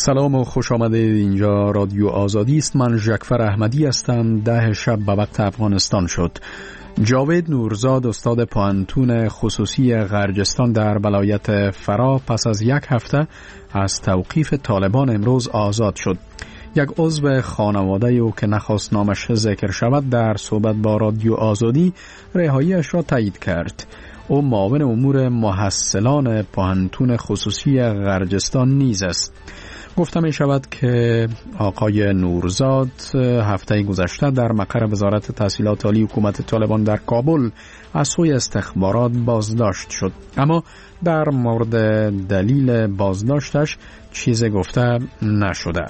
سلام و خوش آمدید. اینجا رادیو آزادی است. من ژکفر احمدی هستم. 10 شب به وقت افغانستان شد. جاوید نورزاد استاد پوهنتون خصوصی غرجستان در ولایت فرا پس از 1 هفته از توقیف طالبان امروز آزاد شد. یک عضو خانواده او که نخواست نامش ذکر شود در صحبت با رادیو آزادی رهاییش را تایید کرد. او معاون امور محصلان پوهنتون خصوصی غرجستان نیز است. گفته می شود که آقای نورزاد هفته گذشته در مقر وزارت تحصیلات عالی حکومت طالبان در کابل از سوی استخبارات بازداشت شد، اما در مورد دلیل بازداشتش چیزی گفته نشده.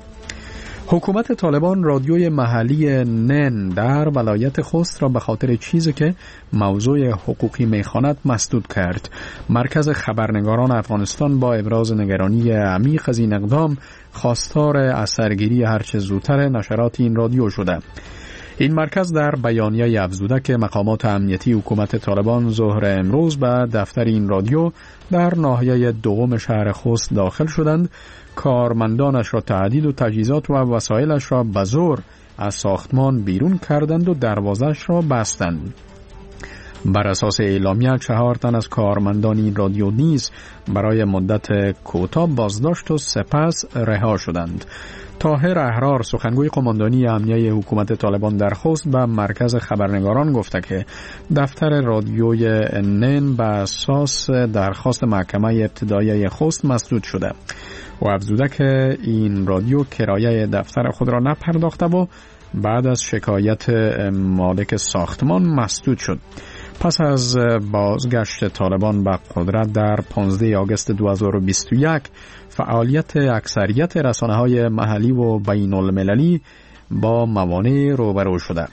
حکومت طالبان رادیوی محلی نن در ولایت خوست را به خاطر چیزی که موضوع حقوقی می‌خواند مسدود کرد. مرکز خبرنگاران افغانستان با ابراز نگرانی عمیق از این اقدام خواستار اثرگیری هرچه زودتر نشرات این رادیو شده. این مرکز در بیانیه افزوده که مقامات امنیتی حکومت طالبان ظهر امروز به دفتر این رادیو در ناحیه دوم شهر خوست داخل شدند، کارمندانش را تهدید و تجهیزات و وسایلش را به زور از ساختمان بیرون کردند و دروازه‌اش را بستند. بر اساس اعلامیه 4 تن از کارمندان این رادیو نیز برای مدت کوتاه بازداشت و سپس رها شدند. طاهر احرار سخنگوی قماندانی امنیه حکومت طالبان در خوست به مرکز خبرنگاران گفته که دفتر رادیوی نن به اساس درخواست محکمه ابتدایی خوست مسدود شده و افزوده که این رادیو کرایه دفتر خود را نپرداخته و بعد از شکایت مالک ساختمان مسدود شد. پس از بازگشت طالبان به قدرت در 15 آگوست 2021 فعالیت اکثریت رسانه‌های محلی و بین المللی با موانع روبرو شده.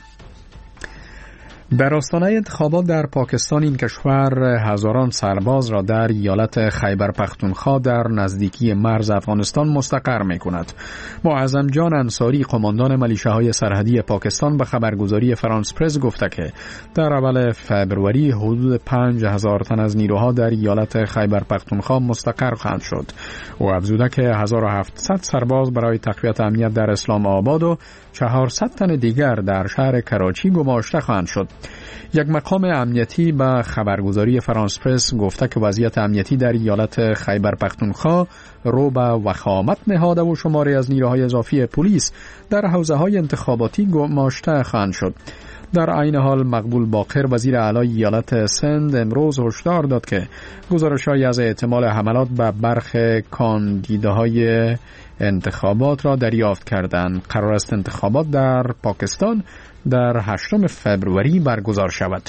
در آستانه انتخابات در پاکستان این کشور هزاران سرباز را در ایالت خیبر پختونخوا در نزدیکی مرز افغانستان مستقر می کند. معظم جان انصاری قماندان ملیشه‌های سرحدی پاکستان به خبرگزاری فرانس پرس گفته که در اول فبروری حدود 5000 تن از نیروها در ایالت خیبر پختونخوا مستقر خواهند شد و افزوده که 1700 سرباز برای تقویت امنیت در اسلام آباد و 400 تن دیگر در شهر کراچی گماشته خواهند شد. یک مقام امنیتی به خبرگزاری فرانس پرس گفته که وضعیت امنیتی در ایالت خیبر پختونخوا رو به وخامت نهاده و شماری از نیروهای اضافی پلیس در حوزه‌های انتخاباتی گماشته خواهند شد. در عین حال مقبول باقر وزیر اعلی ایالت سند امروز هشدار داد که گزارش‌هایی از احتمال حملات به برخی کاندیداهای انتخابات را دریافت کردند. قرار است انتخابات در پاکستان در 8 فبروری برگزار شود.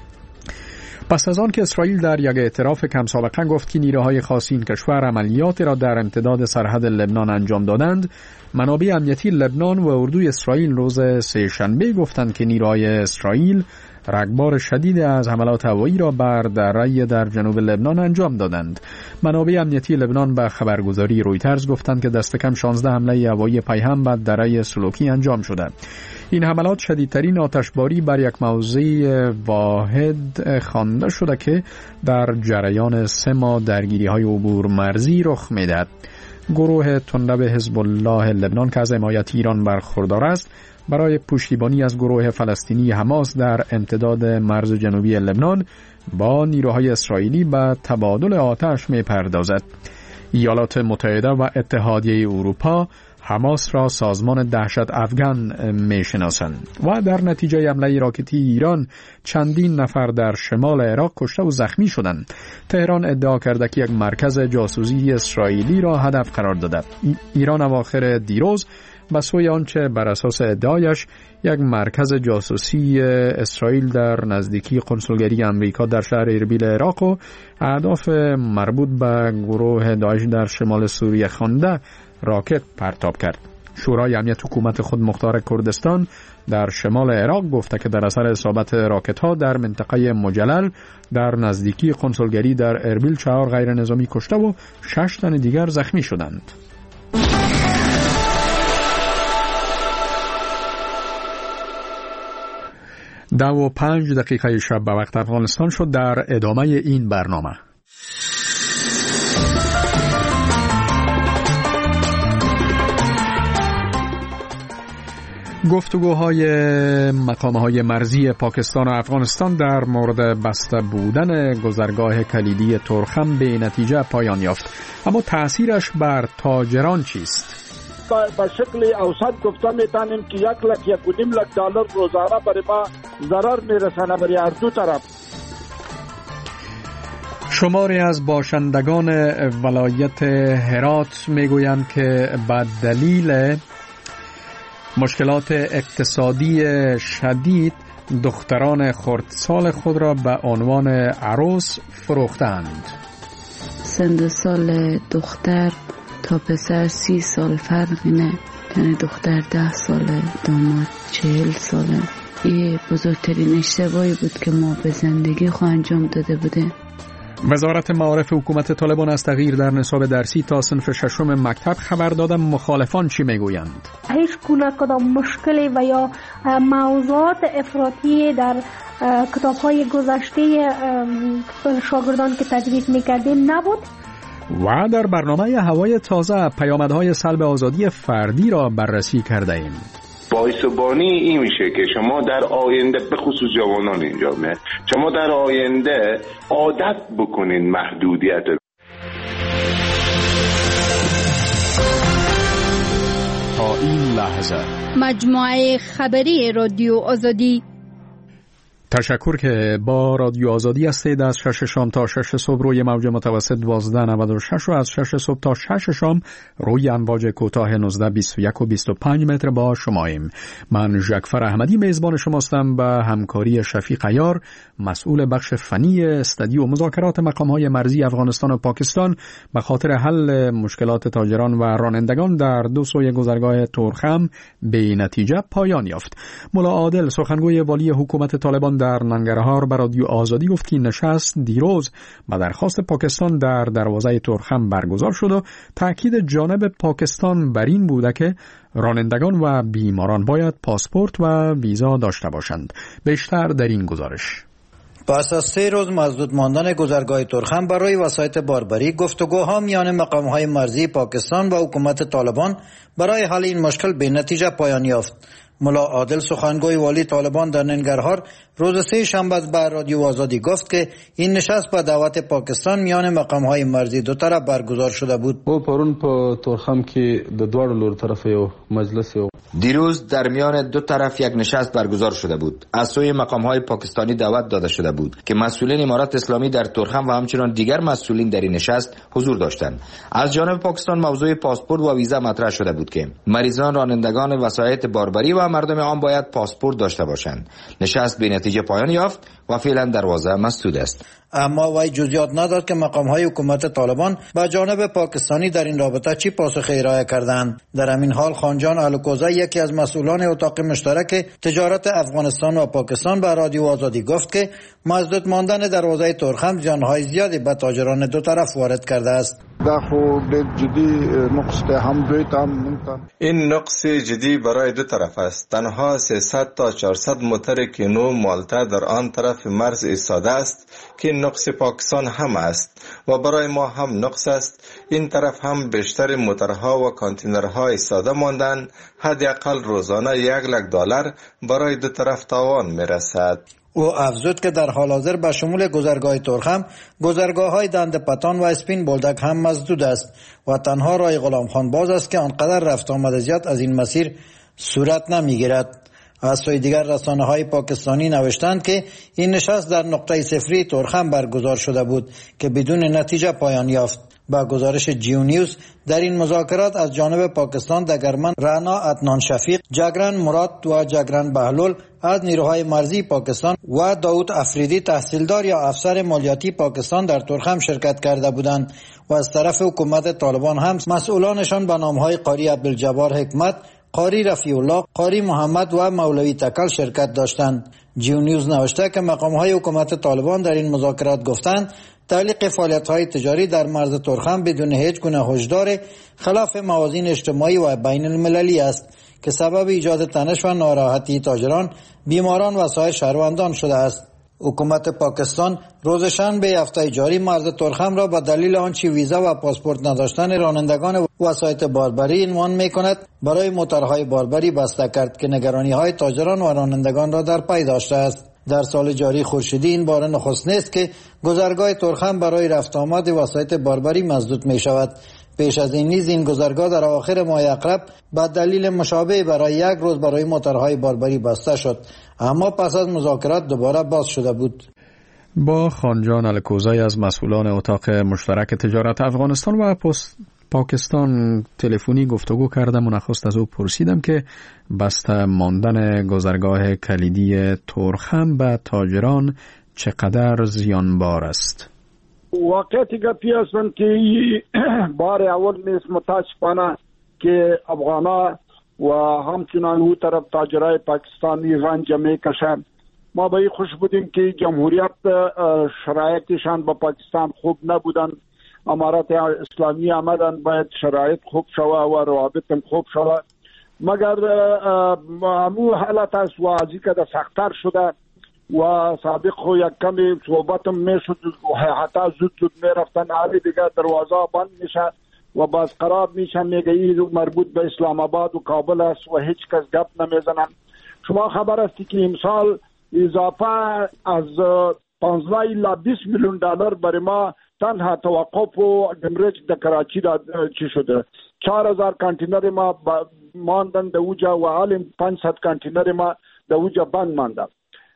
پس از آن که اسرائیل در یک اعتراف کم سابقه گفت که نیروهای خاص این کشور عملیاتی را در امتداد سرحد لبنان انجام دادند، منابع امنیتی لبنان و اردوی اسرائیل روز سه‌شنبه گفتند که نیروهای اسرائیل رگبار شدید از حملات هوایی را بر دره در جنوب لبنان انجام دادند. منابع امنیتی لبنان به خبرگزاری رویترز گفتند که دست کم 16 حمله هوایی پیهم بر دره سلوکی انجام شده. این حملات شدیدترین آتشباری بر یک موضع واحد خوانده شده که در جریان 3 ماه درگیری‌های عبور مرزی رخ می‌دهد. گروه تندب حزب الله لبنان که از حمایت ایران برخوردار است، برای پشتیبانی از گروه فلسطینی حماس در امتداد مرز جنوبی لبنان با نیروهای اسرائیلی به تبادل آتش می‌پردازد. ایالات متحده و اتحادیه اروپا حماس را سازمان دهشت افغان می‌شناسند و در نتیجه حمله راکتی ایران چندین نفر در شمال عراق کشته و زخمی شدند. تهران ادعا کرده که یک مرکز جاسوسی اسرائیلی را هدف قرار داده. ایران اواخر دیروز به سوی آنچه بر اساس ادعایش یک مرکز جاسوسی اسرائیل در نزدیکی قنسولگری امریکا در شهر اربیل عراق و اهداف مربوط به گروه داعش در شمال سوریه خوانده راکت پرتاب کرد. شورای امنیت حکومت خود مختار کردستان در شمال عراق گفته که در اثر اصابت راکت‌ها در منطقه مجلل در نزدیکی قنسولگری در اربیل 4 غیر نظامی کشته و 6 تن دیگر زخمی شدند. 10:05 شب به وقت افغانستان شد. در ادامه این برنامه گفتگوهای مقام‌های مرزی پاکستان و افغانستان در مورد بسته بودن گذرگاه کلیدی ترخم به نتیجه پایان یافت، اما تأثیرش بر تاجران چیست؟ به شکل اوسط گفته میتونیم که 1,00,000 1.5 دلار روزانه برای ما ضرر میرسانه برای هر دو طرف. شماری از باشندگان ولایت هرات میگویند که به دلیل مشکلات اقتصادی شدید دختران خردسال خود را به عنوان عروس فروختند. سن سال دختر تا پسر 30 سال فرقی نه، یعنی دختر 10 ساله، داماد 40 ساله. این بزرگترین اشتباهی بود که ما به زندگی خود انجام داده بودیم. وزارت معارف حکومت طالبان از تغییر در نصاب درسی تا صنف ششم مکتب خبر دادن. مخالفان چی میگویند؟ هیچ گونه کدام مشکلی و یا موضوعات افراطی در کتاب‌های گذشته شاگردان که تدریس می‌کردیم نبود. و در برنامه هوای تازه پیامدهای سلب آزادی فردی را بررسی کرده ایم. باعث بانی این میشه که شما در آینده، به خصوص جوانان اینجا شما در آینده عادت بکنین محدودیت. تا این لحظه مجموعه خبری رادیو آزادی. تشکر که با رادیو آزادی هستید. از 6 شام تا 6 صبح روی موج متوسط 1296 و از 6 صبح تا 6 شام روی امواج کوتاه 19، 21 و 25 متر با شماییم. من ژکفر احمدی میزبان شماستم به همکاری شفیق عیار، مسئول بخش فنی استدیو مذاکرات مقام‌های مرزی افغانستان و پاکستان به خاطر حل مشکلات تاجران و رانندگان در دو سوی گذرگاه ترخم به نتیجه پایان یافت. ملا عادل سخنگوی والی حکومت طالبان در ننگرهار به رادیو آزادی گفت که نشست دیروز به درخواست پاکستان در دروازه ترخم برگزار شد و تاکید جانب پاکستان بر این بوده که رانندگان و بیماران باید پاسپورت و ویزا داشته باشند. بیشتر در این گزارش. پس از 3 روز مسدود ماندن گذرگاه ترخم برای وسایط باربری، گفتگوها میان مقام‌های مرزی پاکستان و حکومت طالبان برای حل این مشکل به نتیجه پایان یافت. ملا عادل سخنگوی والی طالبان در ننگرهار روز 3 شنبه به رادیو آزادی گفت که این نشست به دعوت پاکستان میان مقام‌های مرزی دو طرف برگزار شده بود. او پرون په ترخم کې د دواړو لور طرف یو مجلس یو دیروز در میان دو طرف یک نشست برگزار شده بود. از سوی مقام‌های پاکستانی دعوت داده شده بود که مسئولین امارات اسلامی در ترخم و همچنین دیگر مسئولین در این نشست حضور داشتند. از جانب پاکستان موضوع پاسپورت و ویزا مطرح شده بود که مریضان، رانندگان وسایط باربری و مردم عام باید پاسپورت داشته باشند. نشست به نتیجه پایان یافت و فعلا دروازه مسدود است. اما وی جزئیات نداد که مقام‌های حکومت طالبان با جانب پاکستانی در این رابطه چی پاسخی ارائه کردند. در همین حال خانجان الکوزی، یکی از مسئولان اتاق مشترک تجارت افغانستان و پاکستان، به رادیو آزادی گفت که مسدود ماندن دروازه ترخم زیان‌های زیادی به تاجران دو طرف وارد کرده است. این نقص جدی برای دو طرف است. تنها 300 تا 400 موتر کینو مالته در آن طرف مرز ایستاده است که نقص پاکستان هم است و برای ما هم نقص است. این طرف هم بیشتر موترها و کانتینرها ایستاده ماندن. حداقل روزانه $1,00,000 برای دو طرف تاوان میرسد. او افزود که در حال حاضر به شمول گذرگاه ترخم، گذرگاه‌های دند پتان و اسپین بولدک هم مسدود است و تنها راه غلام خان باز است که آنقدر رفت آمد زیاد از این مسیر صورت نمیگیرد. از سوی دیگر رسانه‌های پاکستانی نوشتند که این نشست در نقطه صفری ترخم برگزار شده بود که بدون نتیجه پایان یافت. با گزارش جیو نیوز، در این مذاکرات از جانب پاکستان دگرمن رانا عدنان شفیق، جگران مراد و جگران بهلول از نیروهای مرزی پاکستان و داود افریدی، تحصیلدار یا افسر مالیاتی پاکستان، در ترخم شرکت کرده بودند و از طرف حکومت طالبان هم مسئولانشان به نامهای قاری عبدالجبار حکمت، قاری رفیع الله، قاری محمد و مولوی تکل شرکت داشتند. جیو نیوز نوشته که مقام‌های حکومت طالبان در این مذاکرات گفتند تعلیق فعالیت‌های تجاری در مرز ترخم بدون هیچ گونه هشدار خلاف موازین اجتماعی و بین المللی است که سبب ایجاد تنش و ناراحتی تاجران، بیماران و سایر شهروندان شده است. حکومت پاکستان روز شنبه هفته جاری مرز ترخم را به دلیل آنچه ویزا و پاسپورت نداشتن رانندگان وسایط باربری عنوان می‌کند برای موتورهای باربری بسته کرد که نگرانی‌های تاجران و رانندگان را در پی داشته است. در سال جاری خورشیدی این بار نخست نیست که گذرگاه ترخم برای رفت آمد وسایط باربری مسدود می شود. پیش از این نیز این گذرگاه در آخر ماه اقرب به دلیل مشابه برای یک روز برای موتورهای باربری بسته شد، اما پس از مذاکرات دوباره باز شده بود. با خانجان الکوزی از مسئولان اتاق مشترک تجارت افغانستان و پاکستان تلفنی گفتگو کردم و نخست از او پرسیدم که بسته ماندن گذرگاه کلیدی ترخم به تاجران چقدر زیانبار است. واقعیتی گپی هستن که بار اول نیست متاسفانه که افغانا و همچنان او طرف تاجرای پاکستانی رنج میکشند. ما به خوش بودیم که جمهوریت شرایطشان با پاکستان خوب نبودن، امارات اسلامی آمدن باید شرایط خوب شوه و روابط خوب شوه، مگر همو حالت است و ازی که سختتر شده و سابق خو یک کمی صحبتم میشد و حتی زود میرفتن، حالی دیگه دروازه بند میشه و باز قرار میشه میگه این مربوط به اسلام آباد و کابل است و هیچ کس گپ نمیزنن. شما خبر هستی که امسال اضافه از 15 الی 20 میلیون دلار برای ما تنها توقف و دمرج در کراچی چی شده. 4000 کانتینر ما ماندن در اوجا و حالی 500 کانتینر ما در اوجا بند ماندن.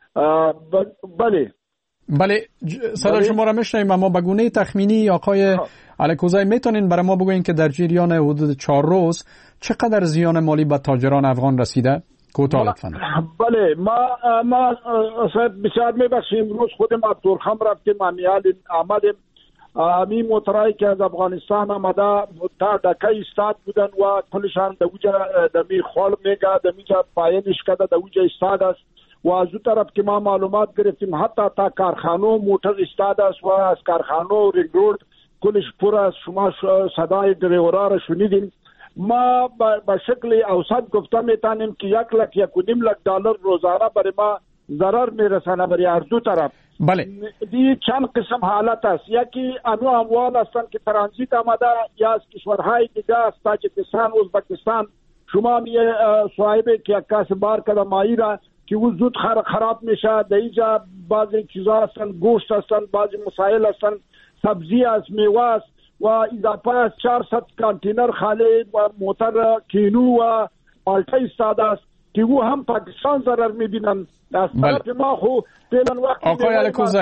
بله صدا شما را میشنویم، اما به گونه تخمینی آقای الکوزی میتونین برای ما بگوین که در جریان حدود 4 روز چقدر زیان مالی به تاجران افغان رسیده؟ کوتاه لطفاً. بله ما بسیار میبخشیم، امروز خود ما ترخم رفتیم، آمدیم همین موترهایی که از افغانستان آمده تا دکه استاد بودن و کلشان دوجا دمی خال میگه دمیجا پایینش کده دوجا استاد است و از اون طرف که ما معلومات گرفتیم حتی تا کارخانه موتر استاد است و از کارخانه رینگ رود کلش پر است. شما صدای دریورا را شنیدیم. ما به شکل اوسط گفته میتونیم که 1.1 لک دلار روزانه برای ما ضرر میرسانه برای هر دو طرف. بله دی چند قسم حالت است، یکی انو اموال هستند که ترانزیت آمده یا از کشورهای دیگه است، تاجیکستان، ازبکستان. شما میه صاحبه که کاس بار کده مایی را که او زود خراب میشه، در اینجا بعضی چیزا هستن، گوشت هستن، بعضی مسائل هستن، سبزی است، میوه است و اضافه از 400 کانتینر خالی و موتر کینو و مالټه ایستاده است که او هم پاکستان ضرر میبینن. از طرف ما خو فعلا وقت آقای الکوزی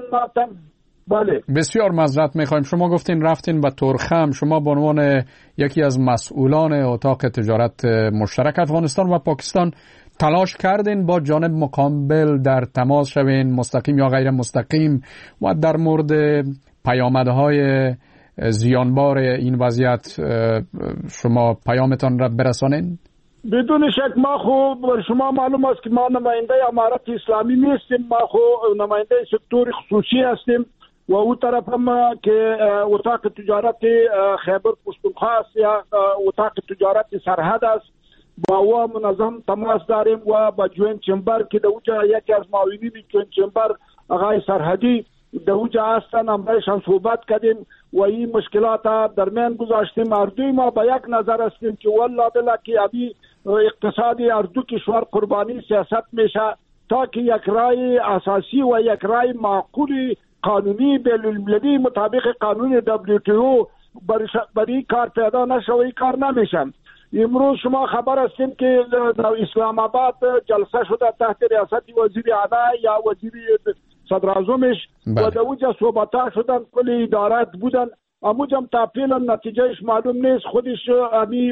بله بسیار معذرت میخوایم، شما گفتین رفتین به ترخم، شما به عنوان یکی از مسئولان اتاق تجارت مشترک افغانستان و پاکستان تلاش کردین با جانب مقابل در تماس شوین، مستقیم یا غیر مستقیم، و در مورد پیامدهای زیانبار این وضعیت شما پیامتان را برسانین؟ بدون شک ما خو شما معلوم است که ما نماینده امارات اسلامی نیستیم، ما خو نماینده سکتور خصوصی هستیم و او طرف هم که اتاق تجارت خیبر پختونخوا است یا اتاق تجارت سرحد است با او منظم تماس داریم و با جوین چمبر که دوجا یکی از معاونین جوین چمبر آقای سرحدی دوجا هستن، همراهشان صحبت کردیم و این مشکلات در میان گذاشتیم. اردوی ما با یک نظر هستیم که والله بلا که ابی اقتصادی اردو کشور قربانی سیاست میشه تا که یک رای اساسی و یک رای معقولی قانونی بین‌المللی مطابق قانون WTO برای کار پیدا نشوی کار نمیشن. امروز شما خبر هستیم که در اسلام آباد جلسه شده تحت ریاست وزیر اعلی یا وزیر صدراعظمش و در اونجا صحبت‌ها شدن، کل ادارات بودن، اموجم تا فعلا نتیجهش معلوم نیست. خودش امی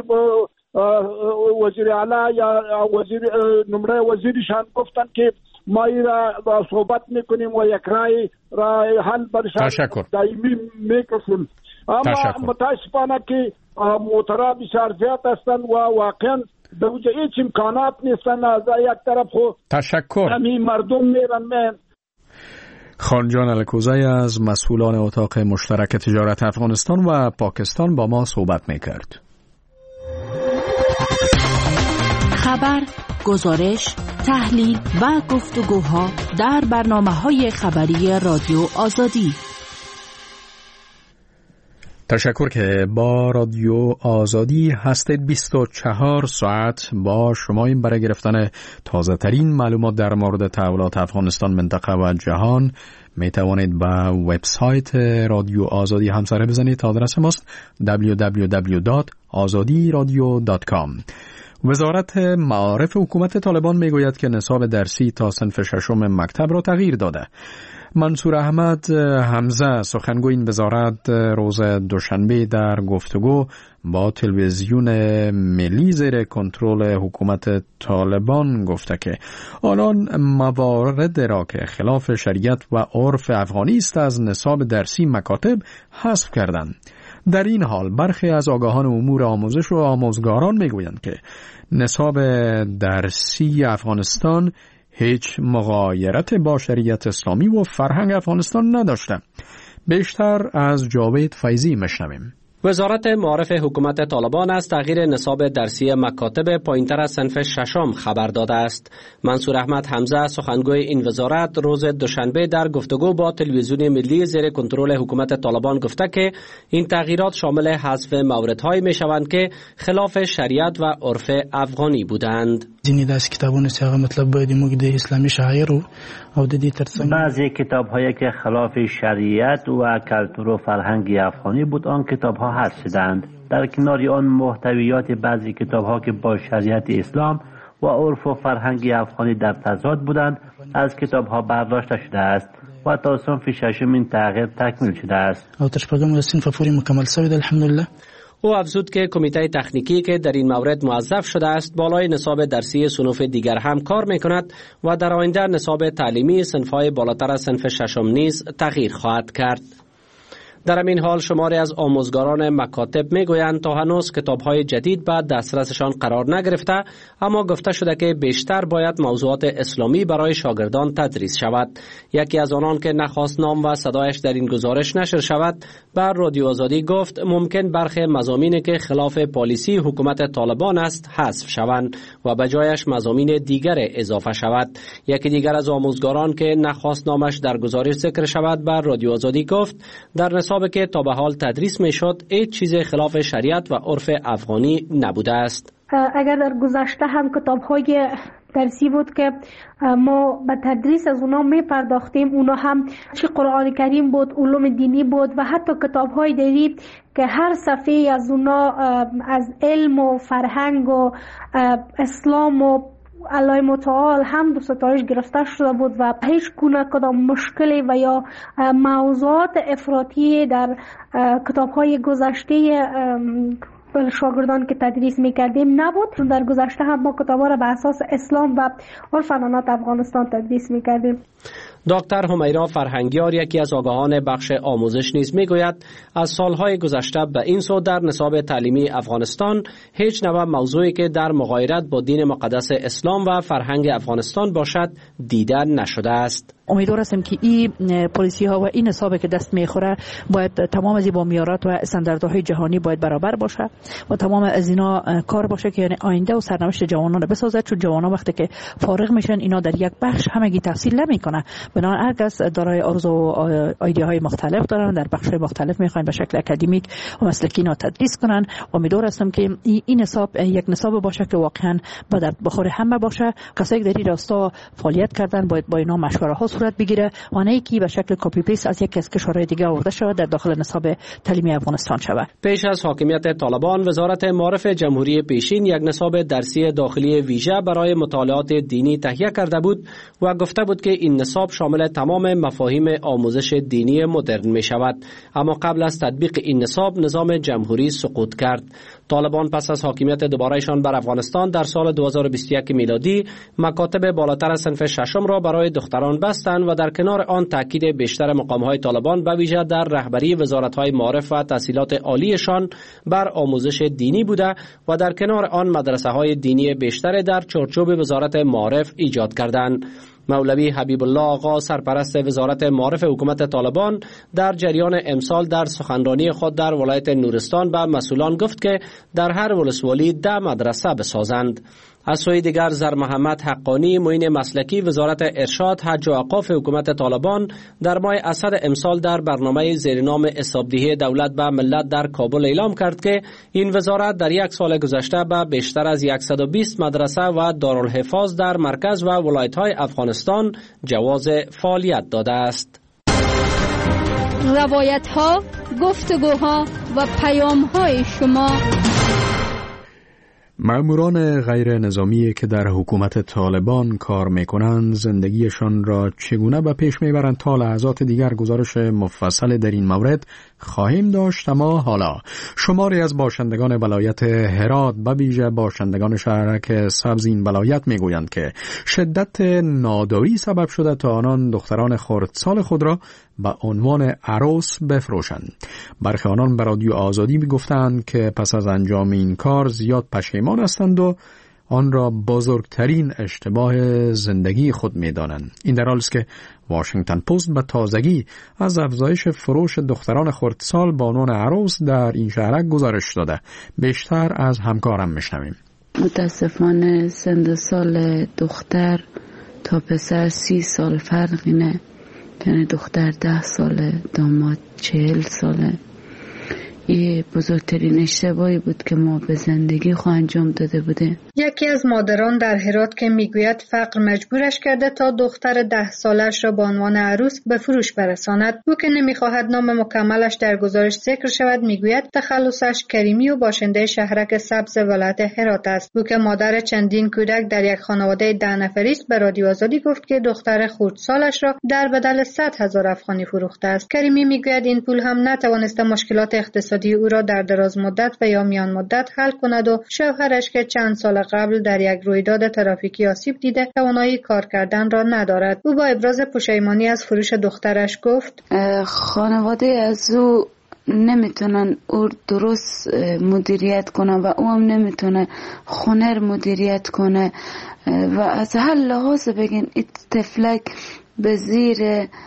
وزیر اعلی یا وزیر نمره وزیرشان گفتن که ما را صحبت میکنیم و یک رای حل برشان دائمی میکشیم. اما متاسفانه که موترها بسیار زیاد هستن و واقعا در اونجا هیچ امکانات نیستن. از یک طرف خو تشکر همین مردم میرن. خانجان الکوزی از مسئولان اتاق مشترک تجارت افغانستان و پاکستان با ما صحبت میکرد. خبر گزارش، تحلیل و گفتگوها در برنامه‌های خبری رادیو آزادی. تشکر که با رادیو آزادی هستید. 24 ساعت با شما این برای گرفتن تازه ترین معلومات در مورد تحولات افغانستان، منطقه و جهان می توانید به وبسایت رادیو آزادی همسره بزنید. آدرس ماست www.azadiradio.com. وزارت معارف حکومت طالبان می گوید که نصاب درسی تا صنف ششم مکتب را تغییر داده. منصور احمد حمزه سخنگوی این وزارت روز دوشنبه در گفتگو با تلویزیون ملی زیر کنترل حکومت طالبان گفته که آنان موارد را که خلاف شریعت و عرف افغانی است از نصاب درسی مکاتب حذف کردند. در این حال برخی از آگاهان امور آموزش و آموزگاران میگویند که نصاب درسی افغانستان هیچ مغایرت با شریعت اسلامی و فرهنگ افغانستان نداشته. بیشتر از جاوید فیضی مشنویم. وزارت معارف حکومت طالبان از تغییر نصاب درسی مکاتب پایین‌تر از صنف ششم خبر داده است. منصور احمد حمزه سخنگوی این وزارت روز دوشنبه در گفتگو با تلویزیون ملی زیر کنترل حکومت طالبان گفته که این تغییرات شامل حذف موردهایی میشوند که خلاف شریعت و عرف افغانی بودند. ځینې داسې کتابونه چې هغه مطلب باید موږ د اسلامي شاعرو او د دې ترڅنګ بعضی کتاب‌هایی که خلاف شریعت و کلتور و فرهنگ افغانی بود آن کتاب‌ها حذف شدند. در کنار آن محتویات بعضی کتاب‌ها که با شریعت اسلام و عرف و فرهنگ افغانی در تضاد بودند از کتاب‌ها برداشته شده است و تا صنف ششم این تغییر تکمیل شده است. او تر شپږم صنف پورې مکمل شوی دی الحمدلله. او افزود که کمیته تکنیکی که در این مورد موظف شده است بالای نصاب درسی صنوف دیگر هم کار میکند و در آینده نصاب تعلیمی صنف‌های بالاتر از صنف ششم نیز تغییر خواهد کرد. در همین حال شماری از آموزگاران مکاتب میگویند تا هنوز کتاب‌های جدید به دسترسشان قرار نگرفته، اما گفته شده که بیشتر باید موضوعات اسلامی برای شاگردان تدریس شود. یکی از آنان که نخواست نام و صدایش در این گزارش نشر شود بر رادیو آزادی گفت ممکن برخی مضامینی که خلاف پالیسی حکومت طالبان است حذف شوند و به جایش مضامین دیگر اضافه شود. یکی دیگر از آموزگاران که نخواست نامش در گزارش ذکر شود بر رادیو آزادی گفت در نصاب که تا به حال تدریس می شد هیچ چیز خلاف شریعت و عرف افغانی نبوده است. اگر در گذشته هم کتاب‌های درسی بود که ما به تدریس از اونا می پرداختیم، اونا هم چه قرآن کریم بود، علوم دینی بود و حتی کتاب‌های دیگه که هر صفحه از اونا از علم و فرهنگ و اسلام و الله متعال هم ستایش گرفته شده بود و هیچ گونه کدام مشکلی و یا موضوعات افراطی در کتاب‌های گذشته شاگردان که تدریس میکردیم نبود. در گذشته هم ما کتاب‌ها را به اساس اسلام و عرف عنعنات افغانستان تدریس میکردیم. دکتر همیرا فرهنگیار یکی از آگاهان بخش آموزش نیز میگوید از سالهای گذشته به این سو در نصاب تعلیمی افغانستان هیچ نوع موضوعی که در مغایرت با دین مقدس اسلام و فرهنگ افغانستان باشد دیده نشده است. امیدوار هستم که این پالیسی ها و این نصابی که دست میخوره باید تمام از با معیارات و استانداردهای جهانی باید برابر باشه و تمام از اینا کار باشه که یعنی آینده و سرنوشت جوانان رو بسازه، چون جوانان وقتی که فارغ میشن اینا در یک بخش همگی تحصیل نمیکنه، بنابراین هر کس دارای آرزو و ایده های مختلف دارن در بخش مختلف میخواین به شکل اکادمیک و مسلکی اینا تدریس کنن. امیدوار هستم که این نصاب یک نصاب باشه که واقعا به درد بخور همه باشه. کسایی که در این راستا فعالیت کردن باید با اینا مشوره ها صورت بگیره و نه اینکه به شکل کپی پیست از یک از کشورهای دیگه آورده شود در داخل نصاب تعلیمی افغانستان شود. پیش از حاکمیت طالبان وزارت معارف جمهوری پیشین یک نصاب درسی داخلی ویژه برای مطالعات دینی تهیه کرده بود و گفته بود که این نصاب شامل تمام مفاهیم آموزش دینی مدرن می شود، اما قبل از تطبیق این نصاب نظام جمهوری سقوط کرد. طالبان پس از حاکمیت دوبارهشان بر افغانستان در سال 2021 میلادی مکاتب بالاتر از صنف ششم را برای دختران بستند و در کنار آن تاکید بیشتر مقام‌های طالبان به ویژه در رهبری وزارت‌های معارف و تحصیلات عالیشان بر آموزش دینی بوده و در کنار آن مدرسه‌های دینی بیشتر در چارچوب وزارت معارف ایجاد کردند. مولوی حبیب الله آقا سرپرست وزارت معارف حکومت طالبان در جریان امسال در سخنرانی خود در ولایت نورستان به مسئولان گفت که در هر ولسوالی 10 مدرسه بسازند. از سوی دیگر زر محمد حقانی معین مسلکی وزارت ارشاد حج و اوقاف حکومت طالبان در ماه اسد امسال در برنامه زیرنام حسابدهی دولت به ملت در کابل اعلام کرد که این وزارت در یک سال گذشته به بیشتر از 120 مدرسه و دارالحفاظ در مرکز و ولایت‌های افغانستان جواز فعالیت داده است. روایت‌ها، گفتگوها و پیام‌های شما. ماموران غیر نظامی که در حکومت طالبان کار میکنند زندگیشان را چگونه به پیش میبرند تا لحظات دیگر گزارش مفصل در این مورد خواهیم داشت. اما حالا شماری از باشندگان ولایت هرات به ویژه باشندگان شهرک سبز این ولایت میگویند که شدت ناداری سبب شده تا آنان دختران خردسال خود را به عنوان عروس بفروشند. برخی آنان به رادیو آزادی میگفتند که پس از انجام این کار زیاد پشیمان هستند و آن را بزرگترین اشتباه زندگی خود می‌دانند. این در حالی است که واشنگتن پست به تازگی از افزایش فروش دختران خردسال به عنوان عروس در این شهرک گزارش داده. بیشتر از همکارم میشنویم. متاسفانه سن سال دختر تا پسر 30 سال فرقی نه. یعنی دختر 10 ساله، داماد 40 ساله. این بزرگترین اشتباهی بود که ما به زندگی خود انجام داده بوده. یکی از مادران در هرات که میگوید فقر مجبورش کرده تا دختر 10 سالش را به عنوان عروس به فروش برساند. او که نمیخواهد نام مکملش در گزارش ذکر شود میگوید تخلصش کریمی و باشنده شهرک سبز ولایت هرات است. او که مادر چندین کودک در یک خانواده 10 نفری است به رادیو آزادی گفت که دختر خردسالش را در بدل 100,000 افغانی فروخته است. کریمی میگوید این پول هم نتوانسته مشکلات اقتصادی او را در دراز مدت و یا میان مدت حل کند و شوهرش که چند سال قبل در یک رویداد ترافیکی آسیب دیده توانایی کار کردن را ندارد. او با ابراز پشیمانی از فروش دخترش گفت خانواده از او نمیتونن او درست مدیریت کنه و او هم نمیتونه خونه مدیریت کنه و از هر لحاظ بگین این طفلک به زیر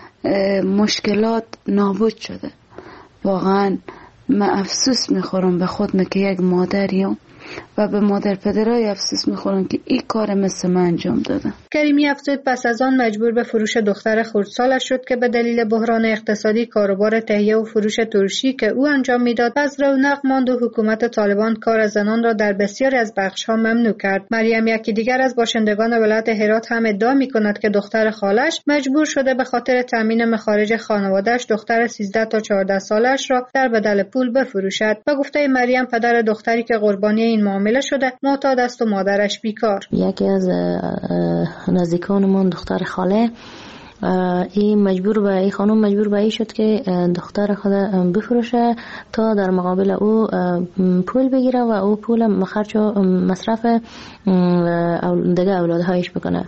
مشکلات نابود شده. واقعا من افسوس میخورم به خودم که یک مادریم و به مادر پدرای افسوس میخورم که این کار مثل من انجام دادم. کریمی افزود پس از آن مجبور به فروش دختر خردسالش شد که به دلیل بحران اقتصادی کاروبار تهیه و فروش ترشی که او انجام میداد از رونق ماند و حکومت طالبان کار زنان را در بسیاری از بخش‌ها ممنوع کرد. مریم یکی دیگر از باشندگان ولایت هرات هم ادعا میکند که دختر خالش مجبور شده به خاطر تامین مخارج خانواده‌اش دختر 13 تا 14 سالش را در بدل پول بفروشد. به گفته مریم پدر دختری که قربانی این معامله شده معتاد است و مادرش بیکار. یکی از نزدیکانمون دختر خاله این خانم مجبور به این شد که دختر خود بفروشه تا در مقابل او پول بگیره و او پول خرج و مصرف دیگه اولادهایش بکنه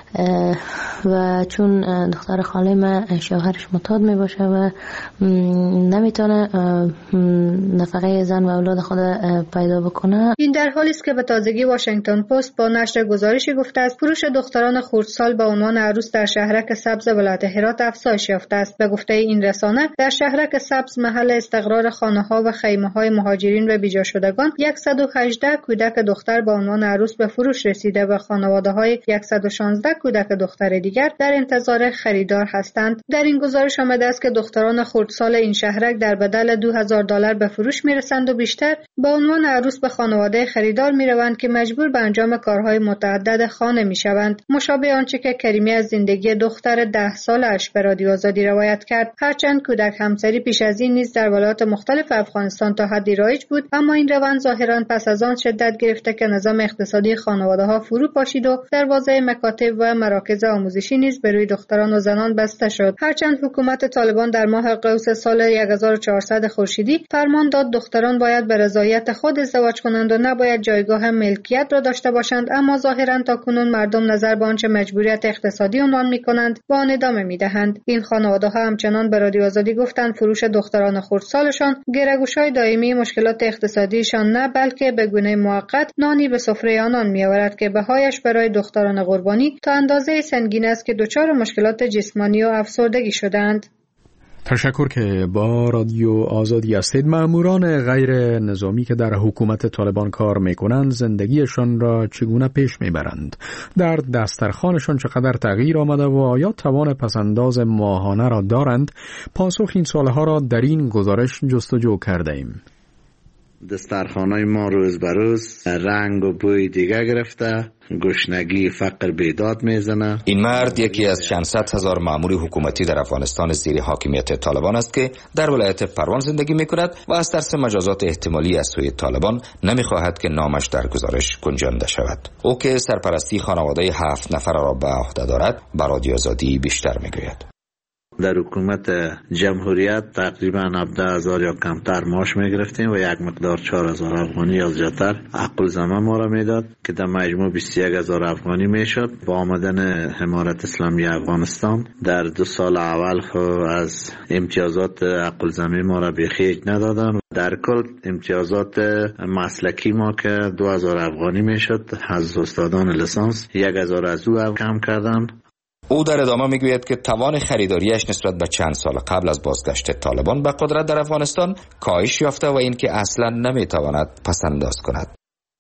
و چون دختر خاله من شوهرش معتاد می باشه و نمیتونه نفقه زن و اولاد خود پیدا بکنه. این در حالی است که به تازگی واشنگتن پست با نشر گزارشی گفته است فروش دختران خردسال به عنوان عروس در شهرک سبز ولایت هرات افزایش یافته است. به گفته این رسانه در شهرک سبز محل استقرار خانه‌ها و خیمه‌های مهاجرین و بیجا شدگان 118 کودک دختر به عنوان عروس به فروش رسیده و خانواده‌های 116 کودک دختر دیگر در انتظار خریدار هستند. در این گزارش آمده است که دختران خردسال این شهرک در بدل $2000 به فروش میرسند و بیشتر به عنوان عروس به خانواده خریدار میروند که مجبور به انجام کارهای متعدد خانه میشوند. مشابه آنچه که کریمی از زندگی دختر 10 سالش به رادیو آزادی روایت کرد. هرچند کودک همسری پیش از این نیز در ولایات مختلف افغانستان تا حدی رایج بود، اما این روند ظاهرا پس از آن شدت گرفته که نظام اقتصادی خانواده‌ها فرو پاشید و دروازه مکاتب و مراکز آموزشی نیز به روی دختران و زنان بسته شد. هرچند حکومت طالبان در ماه قوس سال 1400 خورشیدی فرمان داد دختران باید به رضایت خود ازدواج کنند و نباید جایگاه ملکیت را داشته باشند، اما ظاهرا تاکنون مردم نظر به آنچه مجبوریت اقتصادی عنوان می‌کنند با آن ادامه می‌دهند. این خانواده‌ها همچنان به رادیو آزادی گفتند فروش دختران خردسالشان گره‌گوش‌های دائمی مشکلات اقتصادیشان نه بلکه به گونه موقت نانی به سفره آنان می‌آورد که بهایش برای دختران قربانی تا اندازه سنگین است که دچار مشکلات جسمانی و افسردگی شدند. تشکر که با رادیو آزادی هستید. ماموران غیر نظامی که در حکومت طالبان کار میکنند زندگیشان را چگونه پیش میبرند؟ در دسترخوانشان چقدر تغییر آمده و آیا توان پسنداز ماهانه را دارند؟ پاسخ این سوالها را در این گزارش جستجو کرده ایم. دسترخوانای ما روز به روز رنگ و بوی دیگه گرفته، گشنگی فقر بیداد میزنه. این مرد یکی از چند صد هزار مأمور حکومتی در افغانستان زیر حاکمیت طالبان است که در ولایت پروان زندگی میکند و از ترس مجازات احتمالی از سوی طالبان نمیخواهد که نامش در گزارش گنجانده شود. او که سرپرستی خانواده 7 نفر را به عهده دارد به رادیو آزادی بیشتر میگوید. در حکومت جمهوریت تقریبا 17,000 یا کمتر معاش میگرفتیم و یک مقدار 4,000 افغانی یا زیادتر عقل زمان ما را میداد که در مجموع 21,000 افغانی میشد. با آمدن امارت اسلامی افغانستان در 2 سال اول از امتیازات عقل زمین ما را بخیج ندادن. در کل امتیازات مسلکی ما که 2,000 افغانی میشد از استادان لیسانس 1,000 از او کم کردن. او در ادامه میگوید که توان خریداریش نسبت به چند سال قبل از بازگشت طالبان به قدرت در افغانستان کاهش یافته و اینکه اصلا نمیتواند پسنداز کند.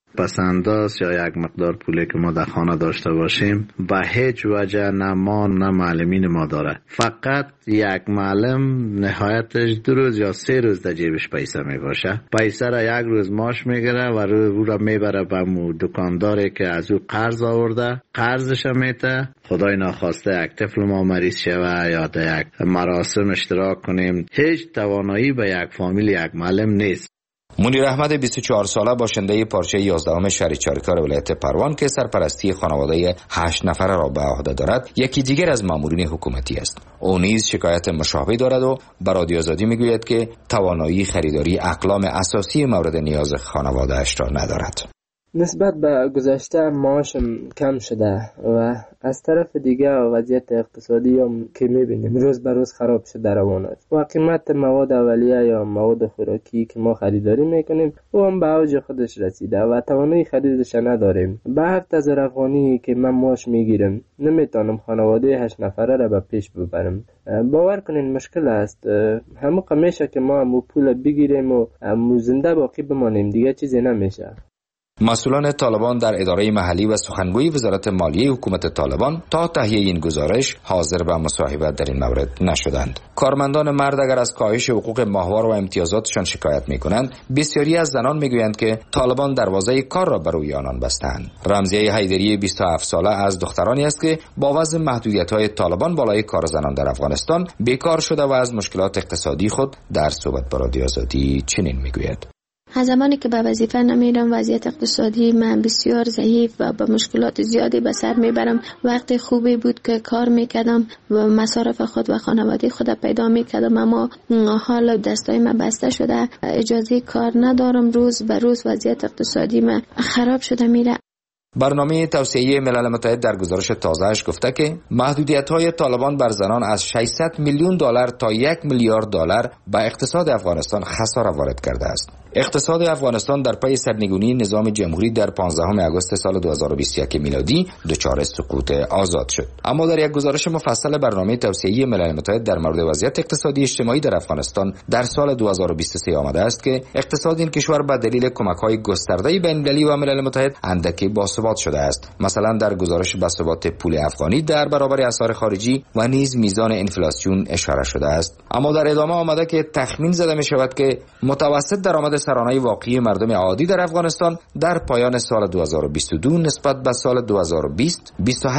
پسنداز یا یک مقدار پولی که ما در خانه داشته باشیم به هیچ وجه نه ما نه معلمین ما داره. فقط یک معلم نهایتش 2 روز یا 3 روز در جیبش پیسه می باشه. پیسه را 1 روز معاش میگیره و او را میبره به دکانداری که از او قرض آورده، قرضش میته. خدای ناخواسته یک طفل ما مریض شوه یا در یک مراسم اشتراک کنیم، هیچ توانایی به یک فامیل یک معلم نیست. منیر احمد 24 ساله باشنده پارچه 11 شهر چاریکار ولایت پروان که سرپرستی خانواده 8 نفره را به عهده دارد یکی دیگر از مامورین حکومتی است. او نیز شکایت مشابه دارد و به رادیو آزادی میگوید که توانایی خریداری اقلام اساسی مورد نیاز خانواده اش را ندارد. نسبت به گذشته معاشم کم شده و از طرف دیگه وضعیت اقتصادی هم که میبینیم روز به روز خراب شده روان است و قیمت مواد اولیه یا مواد خوراکی که ما خریداری میکنیم او هم به اوج خودش رسیده و توانایی خریدش نداریم. به 7,000 افغانی که من معاش میگیرم نمیتونم خانواده 8 نفره را به پیش ببرم. باور کنین مشکل است. همون میشه که ما هم پول بگیریم و زنده باقی بمانیم، دیگه چیزی نمیشه. مسئولان طالبان در اداره محلی و سخنگوی وزارت مالیه حکومت طالبان تا تهیه این گزارش حاضر به مصاحبت در این مورد نشدند. کارمندان مرد اگر از کاهش حقوق ماهوار و امتیازاتشان شکایت می‌کنند، بسیاری از زنان می‌گویند که طالبان دروازه کار را بر روی آنان بستند. رمزیه حیدری 27 ساله از دخترانی است که با وضع محدودیت‌های طالبان بالای کار زنان در افغانستان بیکار شده و از مشکلات اقتصادی خود در صحبت با رادیو آزادی چنین می‌گوید: از زمانی که به وظیفه نمیرم وضعیت اقتصادی من بسیار ضعیف و با مشکلات زیادی به سر میبرم. وقت خوبی بود که کار میکردم و مصارف خود و خانواده خود پیدا میکردم، اما حال دستای من بسته شده، اجازه کار ندارم. روز به روز وضعیت اقتصادی من خراب شده میره. برنامه توسعه ملل متحد در گزارش تازه‌اش گفته که محدودیت‌های طالبان بر زنان از 600 میلیون دلار تا 1 میلیارد دلار به اقتصاد افغانستان خسارت وارد کرده است. اقتصاد افغانستان در پی سرنگونی نظام جمهوری در 15 آگوست سال 2021 میلادی دچار سقوط آزاد شد. اما در یک گزارش مفصل برنامه توسعه ملل متحد در مورد وضعیت اقتصادی اجتماعی در افغانستان در سال 2023 آمده است که اقتصاد این کشور به دلیل کمک‌های گسترده بین‌المللی و ملل متحد اندکی باثبات شده است. مثلا در گزارش باثبات پول افغانی در برابر اسعار خارجی و نیز میزان انفلاسیون اشاره شده است. اما در ادامه آمده که تخمین زده می شود که متوسط درآمد سرانه واقعی مردم عادی در افغانستان در پایان سال 2022 نسبت به سال 2020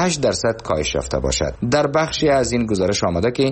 28% کاهش یافته باشد. در بخشی از این گزارش آمده که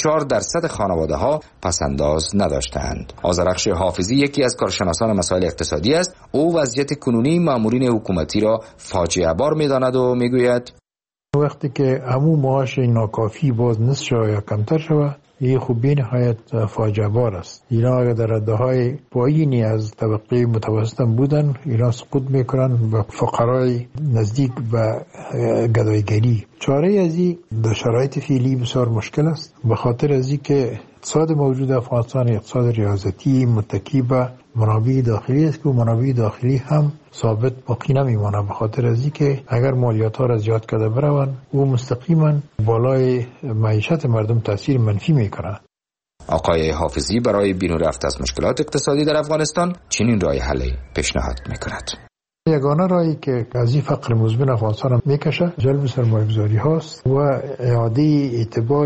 24% خانواده‌ها پسنداز نداشتند. آذرخش حافظی یکی از کارشناسان مسائل اقتصادی است. او وضعیت کنونی مامورین حکومتی را فاجعه بار می‌داند و می‌گوید وقتی که همون معاش ناکافی باز نصف شود یا کمتر شود، این خوبی نهایت فاجعه بار است. اینا اگر در رده‌های پایینی از طبقه متوسط بودن، اینا سقوط میکنن و فقرای نزدیک به گدایگری. چاره از این در شرایط فعلی بسیار مشکل است، به خاطر از این که اقتصاد موجود افغانستان اقتصاد ریاضتی متکی به منابع داخلی است که منابع داخلی هم ثابت باقی نمیمونه، به خاطر از این که اگر مالیات ها را زیاد کرده بروند او مستقیما بالای معیشت مردم تاثیر منفی میکنه. آقای حافظی برای بینو رفت از مشکلات اقتصادی در افغانستان چنین راه حلی پیشنهاد میکند. یگانه راهی که از این فقر مزمن افغانستان میکشه جلب سرمایه‌گذاری هاست و اعاده اعتبار